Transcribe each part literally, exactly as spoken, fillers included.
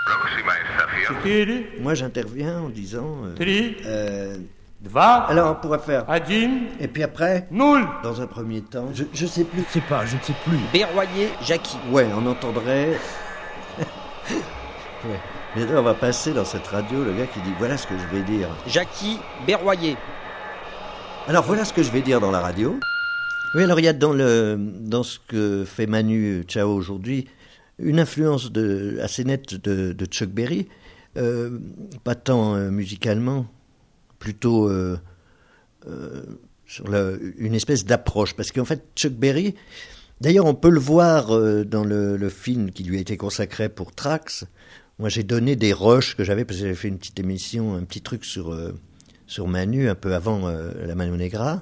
Moi, j'interviens en disant... Euh, Tri. Euh, Dva. alors, on pourrait faire... Один. Et puis après, Nul. dans un premier temps, je, je sais plus... Je sais pas, je ne sais plus. Berroyer Jackie. Ouais, on entendrait... ouais. Mais là, on va passer dans cette radio, le gars qui dit, voilà ce que je vais dire. Jackie Berroyer. Alors, voilà ce que je vais dire dans la radio. Oui, alors il y a dans, le, dans ce que fait Manu Chao aujourd'hui, une influence de, assez nette de, de Chuck Berry, euh, pas tant euh, musicalement, plutôt euh, euh, sur la, une espèce d'approche. Parce qu'en fait, Chuck Berry, d'ailleurs on peut le voir euh, dans le, le film qui lui a été consacré pour Trax. Moi j'ai donné des rushs que j'avais, parce que j'avais fait une petite émission, un petit truc sur, euh, sur Manu, un peu avant euh, la Mano Negra.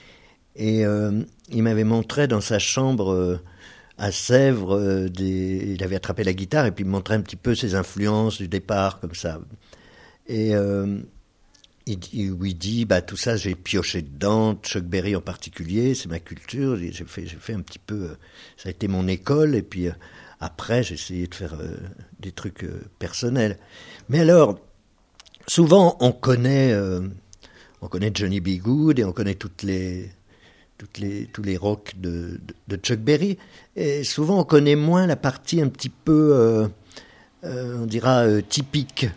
Et euh, il m'avait montré dans sa chambre... Euh, à Sèvres, euh, des... il avait attrapé la guitare et puis il me montrait un petit peu ses influences du départ, comme ça. Et euh, il, il, où il dit, bah, tout ça, j'ai pioché dedans, Chuck Berry en particulier, c'est ma culture, j'ai fait, j'ai fait un petit peu... Euh, ça a été mon école, et puis euh, après, j'ai essayé de faire euh, des trucs euh, personnels. Mais alors, souvent, on connaît, euh, on connaît Johnny B. Good et on connaît toutes les... Toutes les, tous les rocks de, de, de Chuck Berry, et souvent on connaît moins la partie un petit peu, euh, euh, on dira, euh, typique.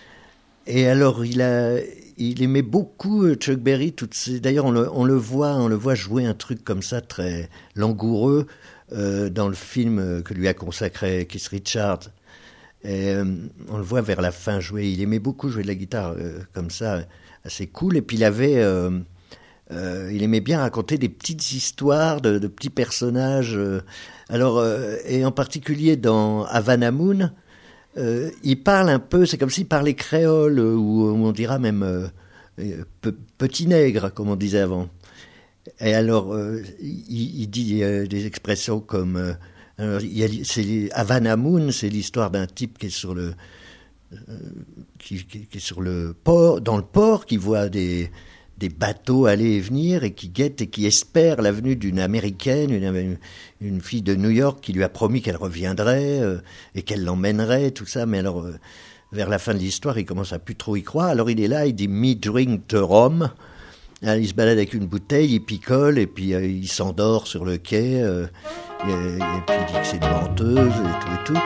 Et alors il, a, il aimait beaucoup Chuck Berry, toutes ces, d'ailleurs on le, on, le voit, on le voit jouer un truc comme ça, très langoureux, euh, dans le film que lui a consacré Keith Richards. Et, euh, on le voit vers la fin jouer, il aimait beaucoup jouer de la guitare euh, comme ça, assez cool, et puis il avait... Euh, Euh, il aimait bien raconter des petites histoires de, de petits personnages. Euh, alors, euh, et en particulier dans Havana Moon, euh, il parle un peu, c'est comme s'il parlait créole, ou, ou on dira même euh, pe, petit nègre, comme on disait avant. Et alors, euh, il, il dit euh, des expressions comme... Euh, alors, il y a, c'est, Havana Moon, c'est l'histoire d'un type qui est sur le... Euh, qui, qui, qui est sur le port, dans le port, qui voit des... des bateaux aller et venir, et qui guette et qui espère la venue d'une Américaine, une, une fille de New York qui lui a promis qu'elle reviendrait euh, et qu'elle l'emmènerait, tout ça. Mais alors, euh, vers la fin de l'histoire, il commence à plus trop y croire. Alors il est là, il dit « me drink the rum ». Il se balade avec une bouteille, il picole, et puis euh, il s'endort sur le quai, euh, et, et puis il dit que c'est une menteuse, et tout et tout.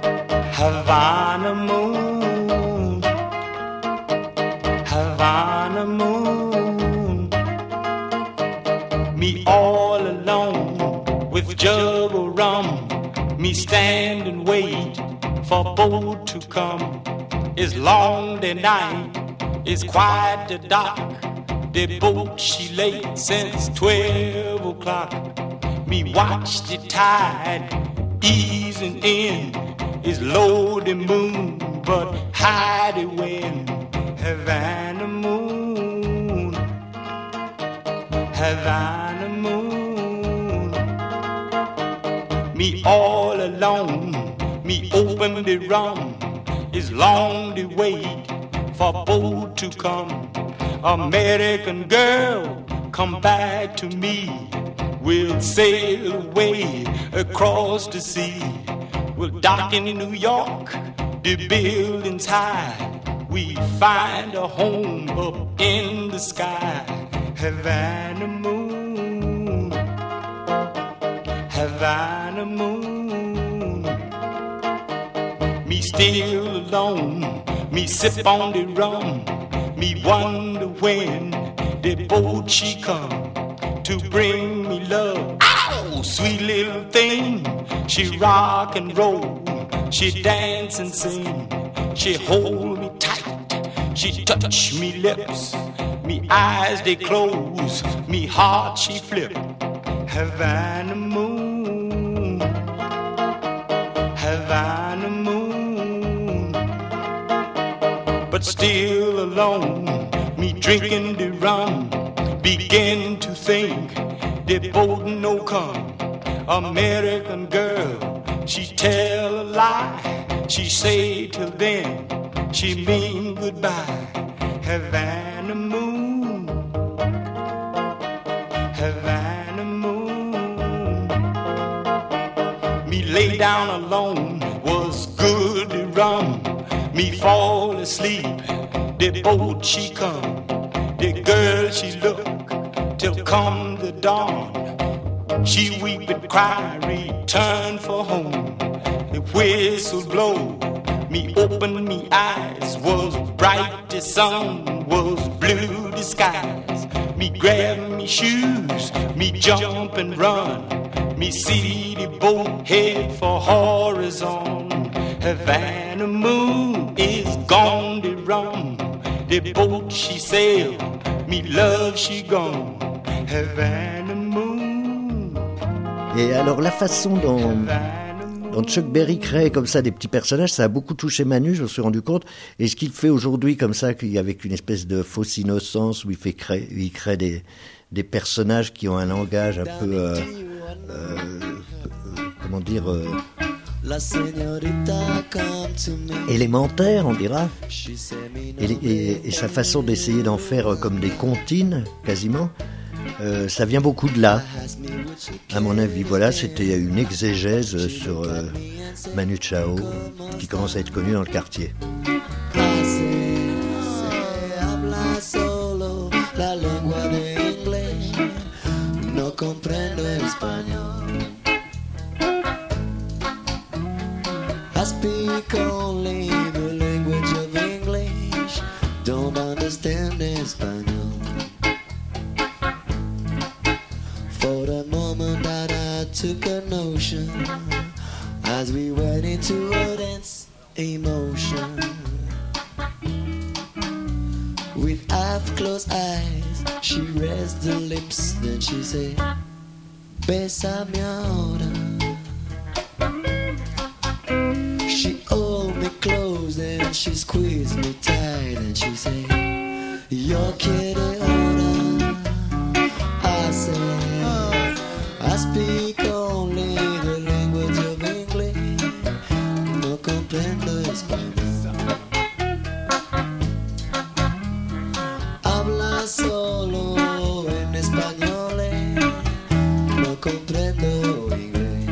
Havana Moon, Havana Moon. Me all alone with jug of rum. Me stand and wait for boat to come. It's long the night, it's quite the dark. The boat she late since twelve o'clock. Me watch the tide easing in. It's low the moon, but high the wind. Havana Moon, Havana Moon. Me all alone, me open the rum. It's long the wait for boat to come. American girl, come back to me. We'll sail away across the sea. We'll dock in New York, the buildings high. We find a home up in the sky. Havana Moon, Havana Moon. Me still alone, me sip on the rum. Me wonder when the boat she come to bring me love. Ow, sweet little thing. She rock and roll, she dance and sing. She hold me tight, she touch me lips. Me eyes they close, me heart she flip. Havana Moon, Havana Moon. But still alone, me drinking the rum. Begin to think the boat no come. American girl, she tell a lie. She say till then, she mean goodbye. Havana Moon, Havana Moon. Me lay down alone, was good to rum. me fall asleep. The boat she come, the girl she look, till come the dawn. She weep and cry, return for home. The whistle blow, me open me eyes. Was bright the sun, was blue the skies. Me grab me shoes, me jump and run. Me see the boat head for horizon. Havana moon is gone to rum. The boat she sail, me love she gone. Havana moon. Et alors la façon dont, dont Chuck Berry crée comme ça des petits personnages, ça a beaucoup touché Manu, je me suis rendu compte. Et ce qu'il fait aujourd'hui comme ça, avec une espèce de fausse innocence, où il, fait créer, il crée des, des personnages qui ont un langage un peu... Euh, euh, comment dire... Euh, élémentaire, on dira, et, et, et sa façon d'essayer d'en faire comme des comptines, quasiment, euh, ça vient beaucoup de là, à mon avis. Voilà, c'était une exégèse sur euh, Manu Chao, qui commence à être connu dans le quartier. I speak only the language of English, don't understand Espanol. For the moment that I took a notion, as we went into a dense emotion. With half-closed eyes, she raised her lips, then she said, Bésame ahora. She held me close and she squeezed me tight and she said, Yo quiero ahora. I said, I speak only the language of English, no comprendo español. Habla solo en español, no comprendo inglés.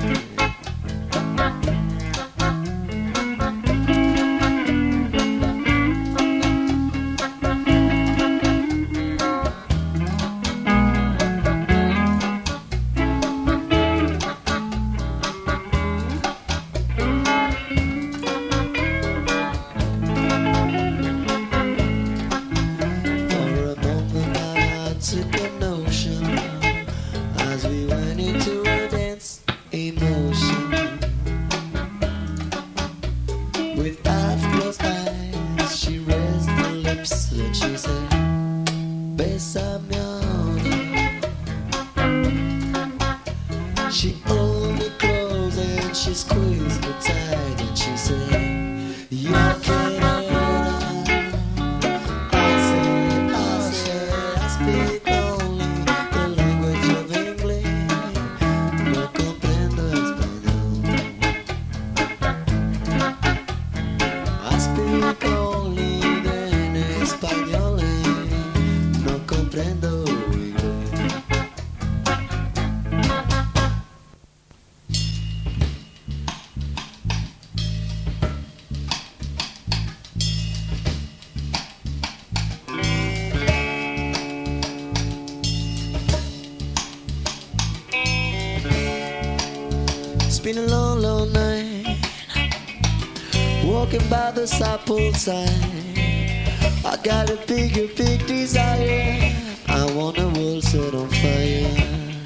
Been a long, long night, walking by the Southpole side. I got a bigger, big desire. I want the world set on fire.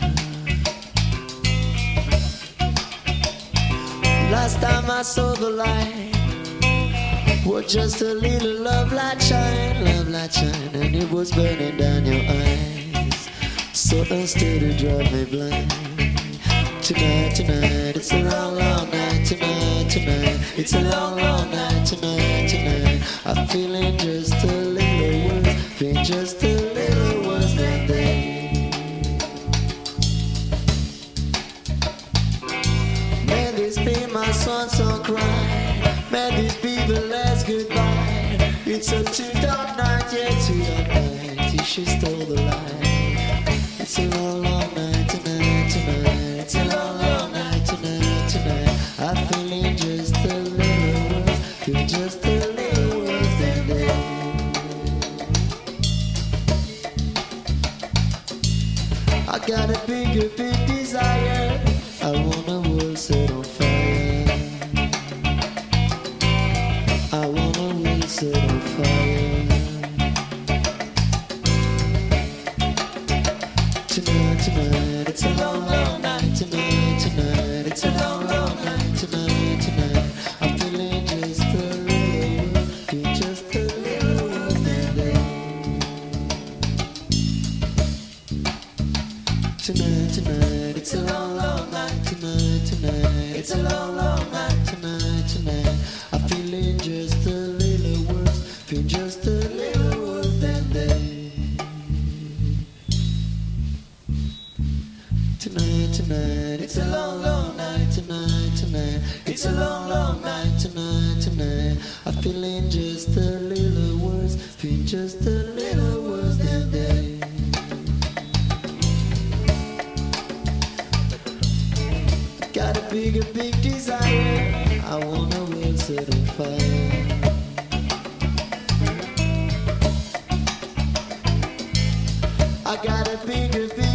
Last time I saw the light, was just a little love light shine, love light shine, and it was burning down your eyes, so unsteady, drive me blind. Tonight, tonight, it's a long, long night. Tonight, tonight, it's a long, long night. Tonight, tonight, I'm feeling just a little worse, feeling just a little worse than they. May this be my swan song cry. May this be the last goodbye. It's a too dark night, yeah, too dark night. She stole the light. It's a long, long night tonight, tonight. It's a long, long night tonight, tonight. I'm feeling just a little, feel just a little. got a bigger, big desire. I want a world set on fire. I want a world set on fire. Tonight, tonight, it's a long, long night. Tonight, tonight, it's a long, long night. Tonight, tonight, I'm feeling just a little, feel just a little worse than that. Tonight, tonight, it's a long, long night. Tonight, tonight, it's a long, long night. Tonight, tonight, I'm feeling just a little worse, feel just a little worse than that. Tonight, tonight, it's a long, long night. Tonight, tonight, it's a long, long night. Tonight, tonight, I'm feeling just a little worse, feel just a little worse than that. Got a bigger, big desire. I want a world set on fire. I got a bigger, big